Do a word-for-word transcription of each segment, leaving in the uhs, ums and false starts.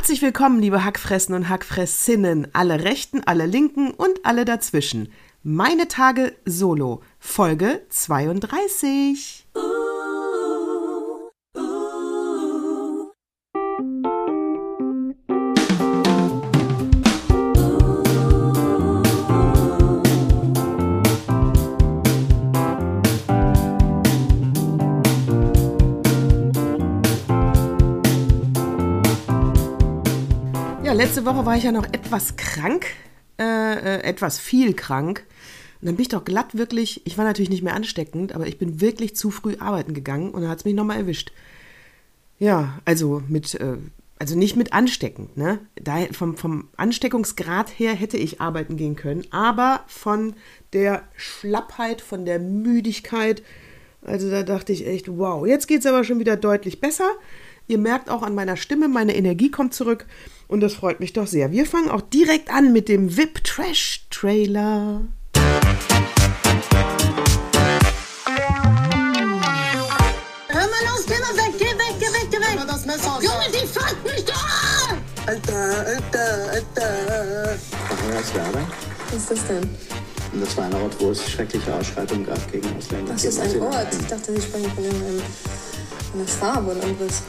Herzlich willkommen, liebe Hackfressen und Hackfressinnen, alle Rechten, alle Linken und alle dazwischen. Meine Tage Solo, Folge zweiunddreißig. Letzte Woche war ich ja noch etwas krank, äh, äh, etwas viel krank. Und dann bin ich doch glatt wirklich, ich war natürlich nicht mehr ansteckend, aber ich bin wirklich zu früh arbeiten gegangen und dann hat es mich nochmal erwischt. Ja, also mit, äh, also nicht mit ansteckend, ne? Daher, vom, vom Ansteckungsgrad her hätte ich arbeiten gehen können, aber von der Schlappheit, von der Müdigkeit, also da dachte ich echt, wow, jetzt geht es aber schon wieder deutlich besser. Ihr merkt auch an meiner Stimme, meine Energie kommt zurück und das freut mich doch sehr. Wir fangen auch direkt an mit dem V I P-Trash-Trailer. Hör mal los, geh mal weg, geh weg, geh weg, geh weg. Mal das Messer aus. Junge, die fällt nicht da! Alter, Alter, Alter. Machen wir als Werbung? Was ist das denn? Das war ein Ort, wo es schreckliche Ausschreitungen gab gegen Ausländer. Was ist ein Ort? Ich dachte, Sie sprechen von einem, einer Farbe und anderes.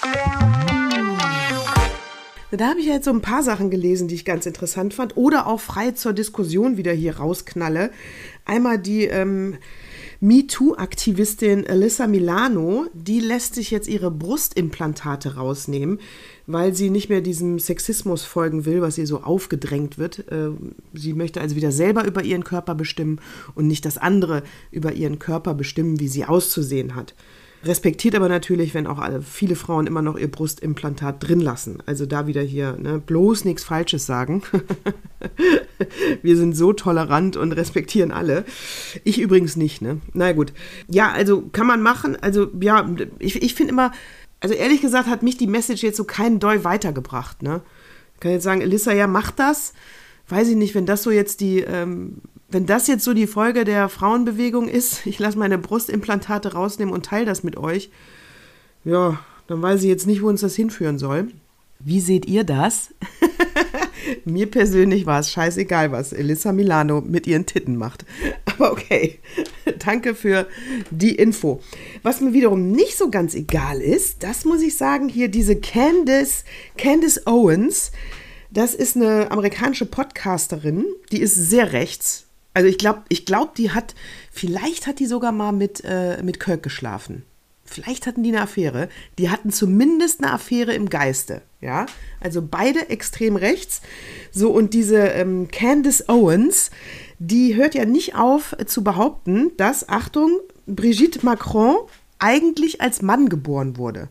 Da habe ich ja jetzt so ein paar Sachen gelesen, die ich ganz interessant fand oder auch frei zur Diskussion wieder hier rausknalle. Einmal die ähm, MeToo-Aktivistin Alyssa Milano, die lässt sich jetzt ihre Brustimplantate rausnehmen, weil sie nicht mehr diesem Sexismus folgen will, was ihr so aufgedrängt wird. Äh, sie möchte also wieder selber über ihren Körper bestimmen und nicht das andere über ihren Körper bestimmen, wie sie auszusehen hat. Respektiert aber natürlich, wenn auch alle, viele Frauen immer noch ihr Brustimplantat drin lassen. Also da wieder hier, ne, bloß nichts Falsches sagen. Wir sind so tolerant und respektieren alle. Ich übrigens nicht, ne? Na gut. Ja, also kann man machen. Also ja, ich, ich finde immer, also ehrlich gesagt hat mich die Message jetzt so keinen Doll weitergebracht, ne? Ich kann jetzt sagen, Alyssa, ja, mach das. Weiß ich nicht, wenn das so jetzt die, ähm, wenn das jetzt so die Folge der Frauenbewegung ist, ich lasse meine Brustimplantate rausnehmen und teile das mit euch, ja, dann weiß ich jetzt nicht, wo uns das hinführen soll. Wie seht ihr das? Mir persönlich war es scheißegal, was Alyssa Milano mit ihren Titten macht. Aber okay, danke für die Info. Was mir wiederum nicht so ganz egal ist, das muss ich sagen, hier diese Candace, Candace Owens. Das ist eine amerikanische Podcasterin, die ist sehr rechts. Also ich glaube, ich glaub, die hat, vielleicht hat die sogar mal mit, äh, mit Kirk geschlafen. Vielleicht hatten die eine Affäre. Die hatten zumindest eine Affäre im Geiste. Ja, also beide extrem rechts. So, und diese ähm, Candace Owens, die hört ja nicht auf äh, zu behaupten, dass, Achtung, Brigitte Macron eigentlich als Mann geboren wurde.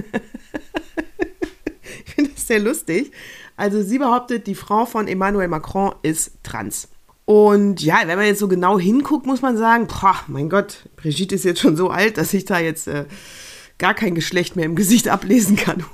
Ich finde das sehr lustig. Also sie behauptet, die Frau von Emmanuel Macron ist trans. Und ja, wenn man jetzt so genau hinguckt, muss man sagen, boah, mein Gott, Brigitte ist jetzt schon so alt, dass ich da jetzt äh, gar kein Geschlecht mehr im Gesicht ablesen kann.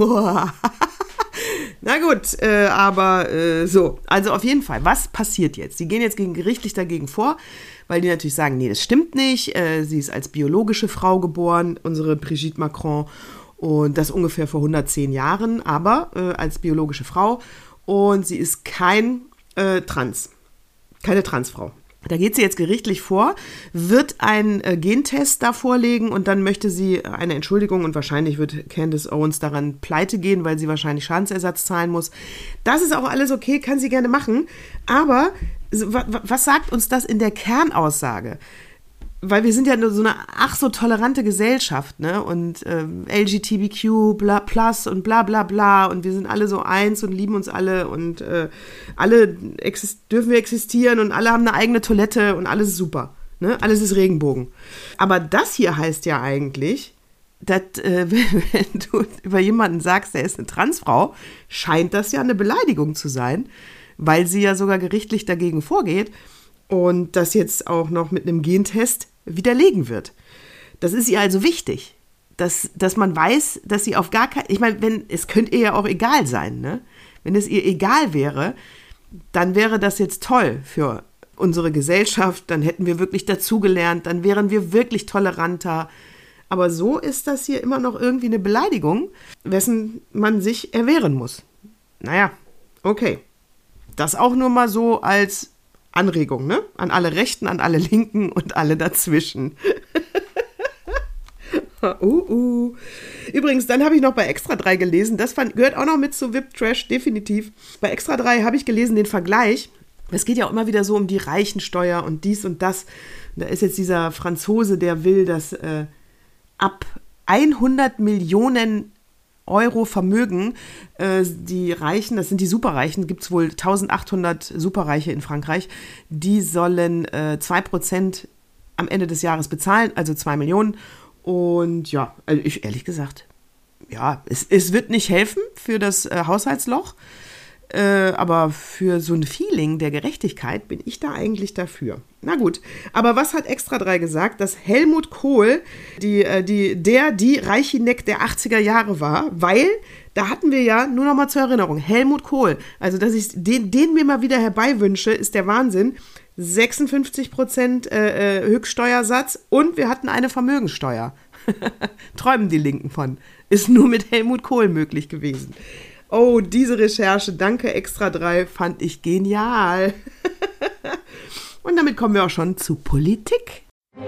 Na gut, äh, aber äh, so, also auf jeden Fall, was passiert jetzt? Sie gehen jetzt gegen, gerichtlich dagegen vor, weil die natürlich sagen, nee, das stimmt nicht. Äh, sie ist als biologische Frau geboren, unsere Brigitte Macron. Und das ungefähr vor hundertzehn Jahren, aber äh, als biologische Frau. Und sie ist kein äh, Trans, keine Transfrau. Da geht sie jetzt gerichtlich vor, wird einen äh, Gentest da vorlegen und dann möchte sie eine Entschuldigung und wahrscheinlich wird Candace Owens daran pleite gehen, weil sie wahrscheinlich Schadensersatz zahlen muss. Das ist auch alles okay, kann sie gerne machen. Aber so, wa- was sagt uns das in der Kernaussage? Weil wir sind ja nur so eine ach so tolerante Gesellschaft, ne? Und ähm, L G B T Q bla, plus und bla bla bla und wir sind alle so eins und lieben uns alle und äh, alle exist- dürfen wir existieren und alle haben eine eigene Toilette und alles ist super, ne? Alles ist Regenbogen. Aber das hier heißt ja eigentlich, dass äh, wenn du über jemanden sagst, der ist eine Transfrau, scheint das ja eine Beleidigung zu sein, weil sie ja sogar gerichtlich dagegen vorgeht. Und das jetzt auch noch mit einem Gentest widerlegen wird. Das ist ihr also wichtig, dass, dass man weiß, dass sie auf gar keinen, ich meine, wenn, es könnte ihr ja auch egal sein, ne? Wenn es ihr egal wäre, dann wäre das jetzt toll für unsere Gesellschaft, dann hätten wir wirklich dazugelernt, dann wären wir wirklich toleranter. Aber so ist das hier immer noch irgendwie eine Beleidigung, wessen man sich erwehren muss. naja, okay. Das auch nur mal so als Anregung, ne? An alle Rechten, an alle Linken und alle dazwischen. uh, uh. Übrigens, dann habe ich noch bei Extra drei gelesen, das fand, gehört auch noch mit zu V I P-Trash, definitiv. Bei Extra drei habe ich gelesen den Vergleich. Es geht ja auch immer wieder so um die Reichensteuer und dies und das. Und da ist jetzt dieser Franzose, der will, dass äh, ab hundert Millionen Euro Vermögen, äh, die Reichen, das sind die Superreichen, gibt es wohl eintausendachthundert Superreiche in Frankreich, die sollen äh, zwei Prozent am Ende des Jahres bezahlen, also zwei Millionen. Und ja, also ich ehrlich gesagt, ja, es, es wird nicht helfen für das äh, Haushaltsloch, äh, aber für so ein Feeling der Gerechtigkeit bin ich da eigentlich dafür. Na gut, aber was hat Extra drei gesagt? Dass Helmut Kohl die, äh, die, der, die Reichineck der achtziger Jahre war, weil da hatten wir ja, nur noch mal zur Erinnerung, Helmut Kohl, also dass ich den, den mir mal wieder herbeiwünsche, ist der Wahnsinn. sechsundfünfzig Prozent äh, Höchststeuersatz und wir hatten eine Vermögensteuer. Träumen die Linken von. Ist nur mit Helmut Kohl möglich gewesen. Oh, diese Recherche, danke Extra drei, fand ich genial. Und damit kommen wir auch schon zu Politik.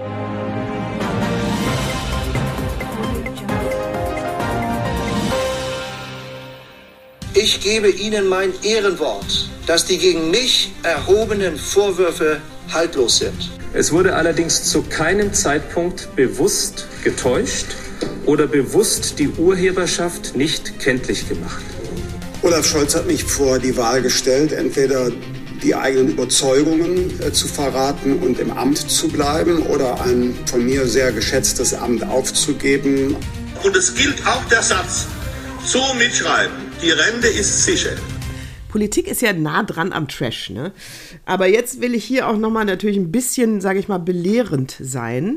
Ich gebe Ihnen mein Ehrenwort, dass die gegen mich erhobenen Vorwürfe haltlos sind. Es wurde allerdings zu keinem Zeitpunkt bewusst getäuscht oder bewusst die Urheberschaft nicht kenntlich gemacht. Olaf Scholz hat mich vor die Wahl gestellt, entweder die eigenen Überzeugungen äh, zu verraten und im Amt zu bleiben oder ein von mir sehr geschätztes Amt aufzugeben. Und es gilt auch der Satz, so mitschreiben, die Rente ist sicher. Politik ist ja nah dran am Trash, ne? Aber jetzt will ich hier auch nochmal natürlich ein bisschen, sage ich mal, belehrend sein.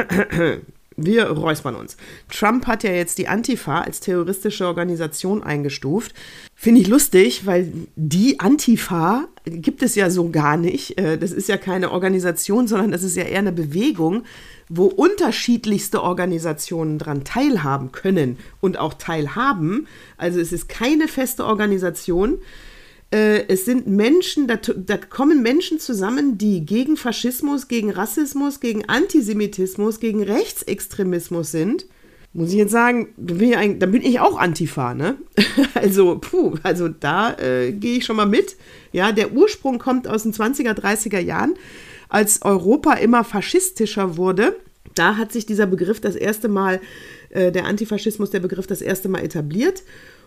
Wir räuspern uns. Trump hat ja jetzt die Antifa als terroristische Organisation eingestuft. Finde ich lustig, weil die Antifa gibt es ja so gar nicht. Das ist ja keine Organisation, sondern das ist ja eher eine Bewegung, wo unterschiedlichste Organisationen dran teilhaben können und auch teilhaben. Also es ist keine feste Organisation. Es sind Menschen, da, da kommen Menschen zusammen, die gegen Faschismus, gegen Rassismus, gegen Antisemitismus, gegen Rechtsextremismus sind. Muss ich jetzt sagen, da bin ich, eigentlich, da bin ich auch Antifa, ne? Also, puh, also da äh, gehe ich schon mal mit. Ja, der Ursprung kommt aus den zwanziger, dreißiger Jahren, als Europa immer faschistischer wurde. Da hat sich dieser Begriff das erste Mal, äh, der Antifaschismus, der Begriff das erste Mal etabliert.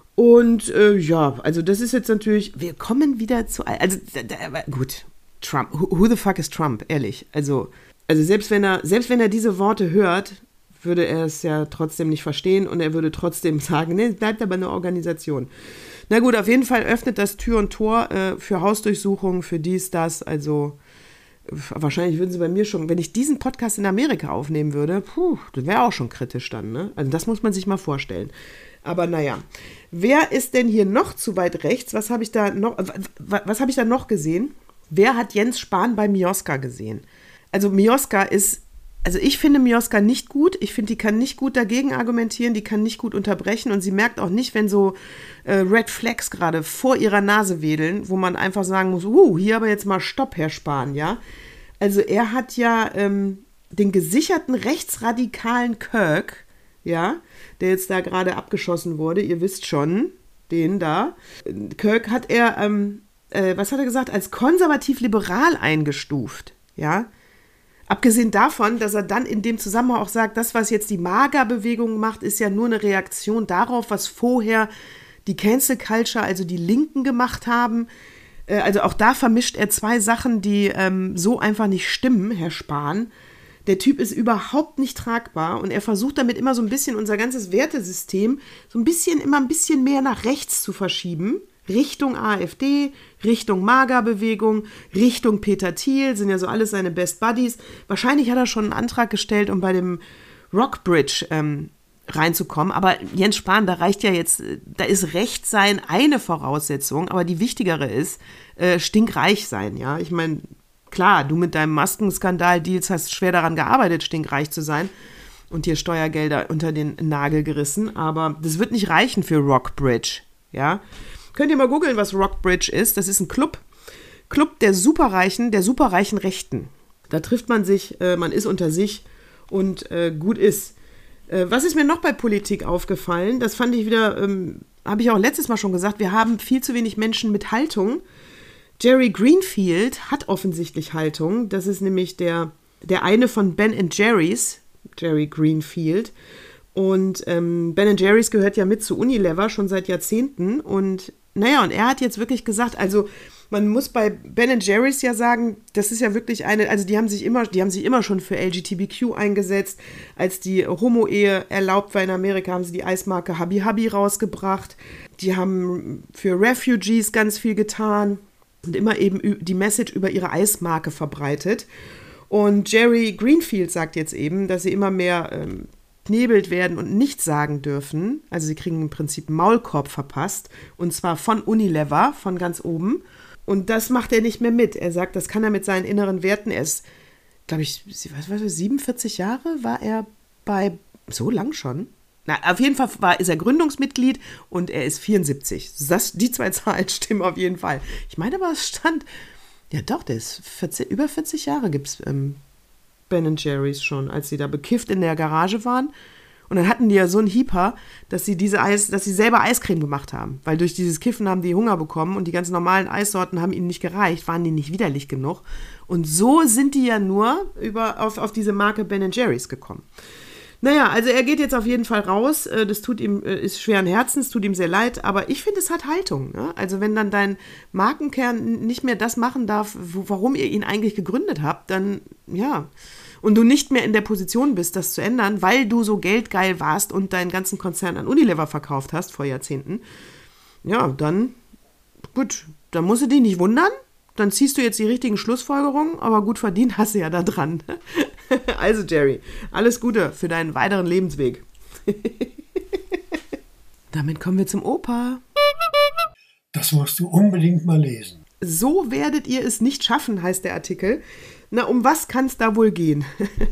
Und äh, ja, also das ist jetzt natürlich, wir kommen wieder zu, also da, da, gut, Trump, who, who the fuck is Trump, ehrlich, also, also selbst wenn er, selbst wenn er diese Worte hört, würde er es ja trotzdem nicht verstehen und er würde trotzdem sagen, nee, es bleibt aber eine Organisation. Na gut, auf jeden Fall öffnet das Tür und Tor äh, für Hausdurchsuchungen, für dies, das, also wahrscheinlich würden sie bei mir schon, wenn ich diesen Podcast in Amerika aufnehmen würde, puh, das wäre auch schon kritisch dann, ne? Also das muss man sich mal vorstellen. Aber naja, wer ist denn hier noch zu weit rechts? Was habe ich da noch, was habe ich da noch gesehen? Wer hat Jens Spahn bei Mioska gesehen? Also Mioska ist, also ich finde Mioska nicht gut. Ich finde, die kann nicht gut dagegen argumentieren, die kann nicht gut unterbrechen und sie merkt auch nicht, wenn so äh, Red Flags gerade vor ihrer Nase wedeln, wo man einfach sagen muss, uh, hier aber jetzt mal Stopp, Herr Spahn, ja? Also er hat ja ähm, den gesicherten rechtsradikalen Kirk, ja, der jetzt da gerade abgeschossen wurde, ihr wisst schon, den da. Kirk hat er, ähm, äh, was hat er gesagt, als konservativ-liberal eingestuft, ja. Abgesehen davon, dass er dann in dem Zusammenhang auch sagt, das, was jetzt die MAGA-Bewegung macht, ist ja nur eine Reaktion darauf, was vorher die Cancel Culture, also die Linken gemacht haben. Äh, also auch da vermischt er zwei Sachen, die ähm, so einfach nicht stimmen, Herr Spahn. Der Typ ist überhaupt nicht tragbar und er versucht damit immer so ein bisschen unser ganzes Wertesystem so ein bisschen, immer ein bisschen mehr nach rechts zu verschieben. Richtung AfD, Richtung MAGA-Bewegung, Richtung Peter Thiel, sind ja so alles seine Best Buddies. Wahrscheinlich hat er schon einen Antrag gestellt, um bei dem Rockbridge ähm, reinzukommen. Aber Jens Spahn, da reicht ja jetzt, da ist Recht sein eine Voraussetzung, aber die wichtigere ist, äh, stinkreich sein, ja. Ich meine, klar, du mit deinem Maskenskandal-Deals hast schwer daran gearbeitet, stinkreich zu sein und dir Steuergelder unter den Nagel gerissen, aber das wird nicht reichen für Rockbridge, ja. Könnt ihr mal googeln, was Rockbridge ist. Das ist ein Club. Club der Superreichen, der superreichen Rechten. Da trifft man sich, äh, man ist unter sich und äh, gut ist. Äh, was ist mir noch bei Politik aufgefallen? Das fand ich wieder, ähm, habe ich auch letztes Mal schon gesagt, wir haben viel zu wenig Menschen mit Haltung. Jerry Greenfield hat offensichtlich Haltung. Das ist nämlich der, der eine von Ben and Jerry's, Jerry Greenfield. Und ähm, Ben and Jerry's gehört ja mit zu Unilever schon seit Jahrzehnten. Und naja, und er hat jetzt wirklich gesagt, also man muss bei Ben and Jerry's ja sagen, das ist ja wirklich eine, also die haben sich immer, die haben sich immer schon für L G B T Q eingesetzt. Als die Homo-Ehe erlaubt war in Amerika, haben sie die Eismarke Hubby Hubby rausgebracht. Die haben für Refugees ganz viel getan und immer eben die Message über ihre Eismarke verbreitet. Und Jerry Greenfield sagt jetzt eben, dass sie immer mehr ähm, knebelt werden und nichts sagen dürfen. Also sie kriegen im Prinzip einen Maulkorb verpasst. Und zwar von Unilever, von ganz oben. Und das macht er nicht mehr mit. Er sagt, das kann er mit seinen inneren Werten. Er ist, glaube ich, was weiß ich, siebenundvierzig Jahre war er bei, so lang schon? Na, auf jeden Fall war, ist er Gründungsmitglied und er ist vierundsiebzig. Das, die zwei Zahlen stimmen auf jeden Fall. Ich meine aber, es stand, ja doch, der ist vierzig, über vierzig Jahre gibt es ähm, Ben and Jerry's schon, als sie da bekifft in der Garage waren. Und dann hatten die ja so einen Hieper, dass sie diese Eis, dass sie selber Eiscreme gemacht haben. Weil durch dieses Kiffen haben die Hunger bekommen und die ganzen normalen Eissorten haben ihnen nicht gereicht, waren die nicht widerlich genug. Und so sind die ja nur über, auf, auf diese Marke Ben and Jerry's gekommen. Naja, also er geht jetzt auf jeden Fall raus. Das tut ihm, ist schweren Herzens, tut ihm sehr leid, aber ich finde, es hat Haltung. Ne? Also wenn dann dein Markenkern nicht mehr das machen darf, wo, warum ihr ihn eigentlich gegründet habt, dann ja. Und du nicht mehr in der Position bist, das zu ändern, weil du so geldgeil warst und deinen ganzen Konzern an Unilever verkauft hast vor Jahrzehnten, ja, dann, gut, dann musst du dich nicht wundern, dann ziehst du jetzt die richtigen Schlussfolgerungen, aber gut verdient hast du ja da dran. Also Jerry, alles Gute für deinen weiteren Lebensweg. Damit kommen wir zum Opa. Das musst du unbedingt mal lesen. So werdet ihr es nicht schaffen, heißt der Artikel. Na, um was kann es da wohl gehen?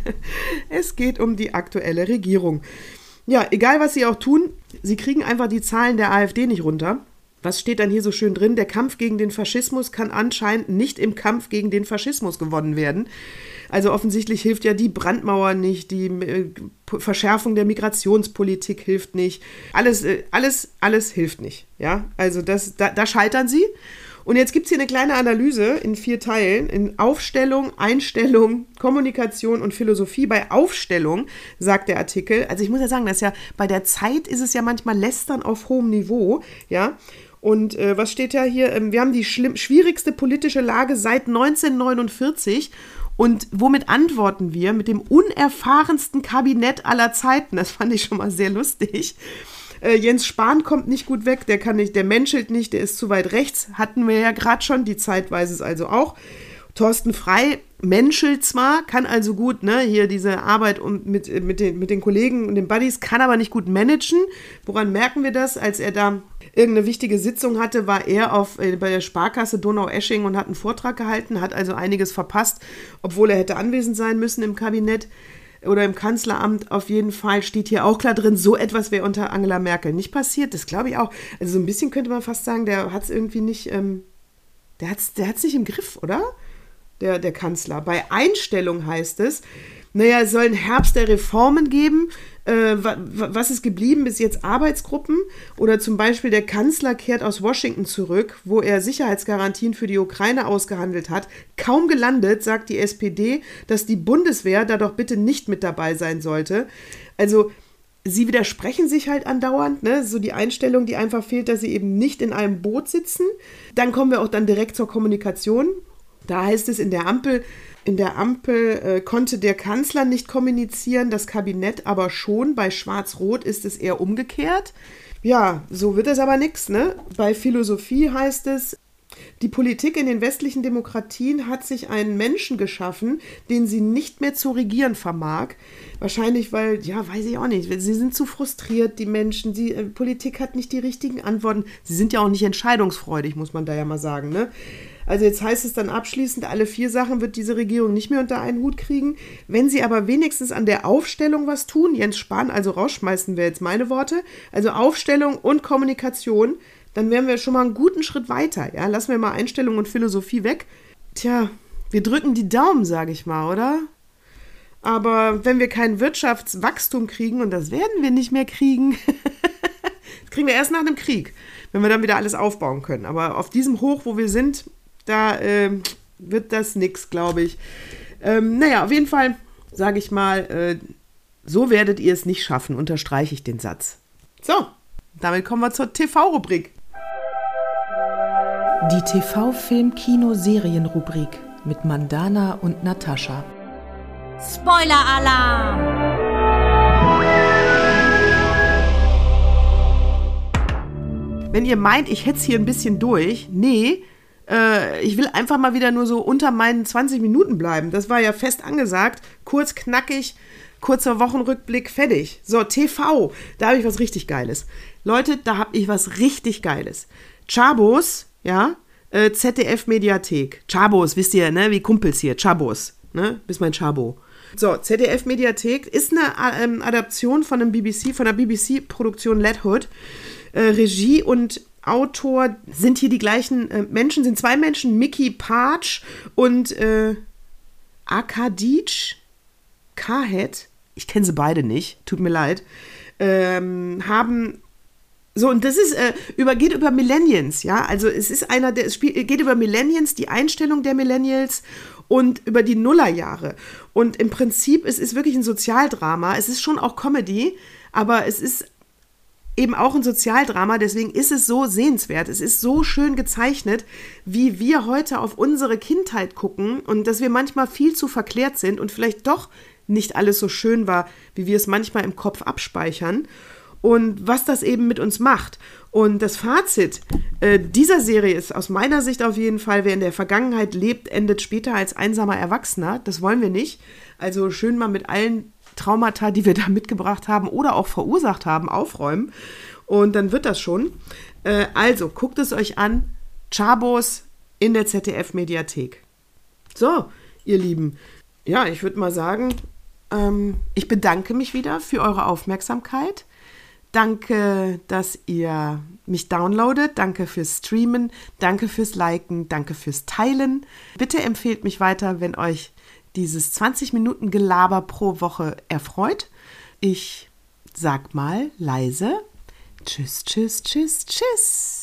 Es geht um die aktuelle Regierung. Ja, egal was sie auch tun, sie kriegen einfach die Zahlen der AfD nicht runter. Was steht dann hier so schön drin? Der Kampf gegen den Faschismus kann anscheinend nicht im Kampf gegen den Faschismus gewonnen werden. Also offensichtlich hilft ja die Brandmauer nicht, die äh, Verschärfung der Migrationspolitik hilft nicht. Alles, äh, alles, alles hilft nicht. Ja, also das, da, da scheitern sie. Und jetzt gibt es hier eine kleine Analyse in vier Teilen, in Aufstellung, Einstellung, Kommunikation und Philosophie. Bei Aufstellung, sagt der Artikel, also ich muss ja sagen, das ist ja, bei der Zeit ist es ja manchmal Lästern auf hohem Niveau, ja. Und äh, was steht ja hier? Ähm, wir haben die schlimm, schwierigste politische Lage seit neunzehnhundertneunundvierzig. Und womit antworten wir? Mit dem unerfahrensten Kabinett aller Zeiten. Das fand ich schon mal sehr lustig. Äh, Jens Spahn kommt nicht gut weg, der kann nicht, der menschelt nicht, der ist zu weit rechts, hatten wir ja gerade schon, die Zeit weiß es also auch. Thorsten Frey menschelt zwar, kann also gut, ne, hier diese Arbeit und mit, mit, den, mit den Kollegen und den Buddies, kann aber nicht gut managen. Woran merken wir das? Als er da irgendeine wichtige Sitzung hatte, war er auf, äh, bei der Sparkasse Donaueschingen und hat einen Vortrag gehalten, hat also einiges verpasst, obwohl er hätte anwesend sein müssen im Kabinett oder im Kanzleramt. Auf jeden Fall steht hier auch klar drin, so etwas wäre unter Angela Merkel nicht passiert. Das glaube ich auch. Also so ein bisschen könnte man fast sagen, der hat es irgendwie nicht, ähm, der hat es der hat's nicht im Griff, oder? Der, der Kanzler. Bei Einstellung heißt es, naja, es soll einen Herbst der Reformen geben. Äh, was ist geblieben bis jetzt? Arbeitsgruppen? Oder zum Beispiel der Kanzler kehrt aus Washington zurück, wo er Sicherheitsgarantien für die Ukraine ausgehandelt hat. Kaum gelandet, sagt die S P D, dass die Bundeswehr da doch bitte nicht mit dabei sein sollte. Also sie widersprechen sich halt andauernd, ne? So die Einstellung, die einfach fehlt, dass sie eben nicht in einem Boot sitzen. Dann kommen wir auch dann direkt zur Kommunikation. Da heißt es in der Ampel, in der Ampel äh, konnte der Kanzler nicht kommunizieren, das Kabinett aber schon. Bei Schwarz-Rot ist es eher umgekehrt. Ja, so wird es aber nichts, ne? Bei Philosophie heißt es, die Politik in den westlichen Demokratien hat sich einen Menschen geschaffen, den sie nicht mehr zu regieren vermag. Wahrscheinlich, weil, ja, weiß ich auch nicht, sie sind zu frustriert, die Menschen, die äh, Politik hat nicht die richtigen Antworten. Sie sind ja auch nicht entscheidungsfreudig, muss man da ja mal sagen, ne? Also jetzt heißt es dann abschließend, alle vier Sachen wird diese Regierung nicht mehr unter einen Hut kriegen. Wenn sie aber wenigstens an der Aufstellung was tun, Jens Spahn also rausschmeißen, wäre jetzt meine Worte, also Aufstellung und Kommunikation, dann wären wir schon mal einen guten Schritt weiter. Ja? Lassen wir mal Einstellung und Philosophie weg. Tja, wir drücken die Daumen, sage ich mal, oder? Aber wenn wir kein Wirtschaftswachstum kriegen, und das werden wir nicht mehr kriegen, das kriegen wir erst nach einem Krieg, wenn wir dann wieder alles aufbauen können. Aber auf diesem Hoch, wo wir sind, da äh, wird das nix, glaube ich. Ähm, naja, auf jeden Fall, sage ich mal, äh, so werdet ihr es nicht schaffen, unterstreiche ich den Satz. So, damit kommen wir zur T V-Rubrik. Die T V-Film-Kino-Serien-Rubrik mit Mandana und Natascha. Spoiler-Alarm! Wenn ihr meint, ich hetze hier ein bisschen durch, nee, äh, ich will einfach mal wieder nur so unter meinen zwanzig Minuten bleiben. Das war ja fest angesagt, kurz, knackig, kurzer Wochenrückblick, fertig. So, T V, da habe ich was richtig Geiles. Leute, da habe ich was richtig Geiles. Chabos, ja, äh, Z D F-Mediathek. Chabos, wisst ihr, ne, wie Kumpels hier, Chabos, ne, bist mein Chabo. So, Z D F-Mediathek ist eine ähm, Adaption von einem B B C, von der B B C-Produktion Led Hood. Äh, Regie und Autor sind hier die gleichen äh, Menschen, sind zwei Menschen, Mickey Partsch und äh, Arkadic Kahet, ich kenne sie beide nicht, tut mir leid, ähm, haben so, und das ist, äh, über, geht über Millennials, ja, also es ist einer, der, es spiel, geht über Millennials, die Einstellung der Millennials und über die Nullerjahre. Und im Prinzip, es ist wirklich ein Sozialdrama, es ist schon auch Comedy, aber es ist eben auch ein Sozialdrama, deswegen ist es so sehenswert, es ist so schön gezeichnet, wie wir heute auf unsere Kindheit gucken und dass wir manchmal viel zu verklärt sind und vielleicht doch nicht alles so schön war, wie wir es manchmal im Kopf abspeichern. Und was das eben mit uns macht. Und das Fazit äh, dieser Serie ist aus meiner Sicht auf jeden Fall, wer in der Vergangenheit lebt, endet später als einsamer Erwachsener. Das wollen wir nicht. Also schön mal mit allen Traumata, die wir da mitgebracht haben oder auch verursacht haben, aufräumen. Und dann wird das schon. Äh, also, guckt es euch an. Chabos in der Z D F-Mediathek. So, ihr Lieben. Ja, ich würde mal sagen, ähm, ich bedanke mich wieder für eure Aufmerksamkeit. Danke, dass ihr mich downloadet. Danke fürs Streamen. Danke fürs Liken. Danke fürs Teilen. Bitte empfehlt mich weiter, wenn euch dieses zwanzig Minuten Gelaber pro Woche erfreut. Ich sag mal leise Tschüss, tschüss, tschüss, tschüss.